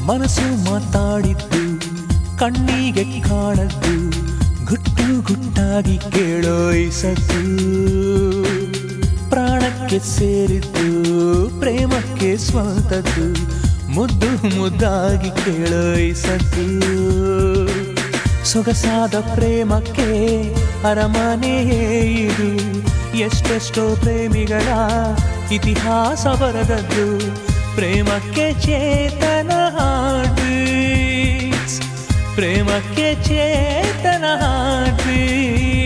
ಮನಸ್ಸು ಮಾತಾಡಿದ್ದು ಕಣ್ಣಿಗೆ ಕಾಣದ್ದು ಗುಟ್ಟು ಗುಟ್ಟಾಗಿ ಕೇಳೋ ಈ ಸದ್ದು ಪ್ರಾಣಕ್ಕೆ ಸೇರಿದ್ದು ಪ್ರೇಮಕ್ಕೆ ಸ್ವಂತದ್ದು ಮುದ್ದು ಮುದ್ದಾಗಿ ಕೇಳೋ ಈ ಸದ್ದು ಸೊಗಸಾದ ಪ್ರೇಮಕ್ಕೆ ಅರಮನೆಯೇ ಇದು ಎಷ್ಟೆಷ್ಟೋ ಪ್ರೇಮಿಗಳ ಇತಿಹಾಸ ಬರೆದದ್ದು ಪ್ರೇಮಕ್ಕೆ ಚೇತನ ಹಾರ್ಟ್ಬೀಟ್ಸ್ ಪ್ರೇಮಕ್ಕೆ ಚೇತನ ಹಾರ್ಟ್ಬೀಟ್ಸ್